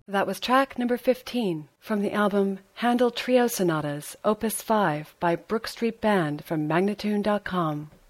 That was track number 15 from the album Handel Trio Sonatas, Opus 5 by Brook Street Band from Magnatune.com.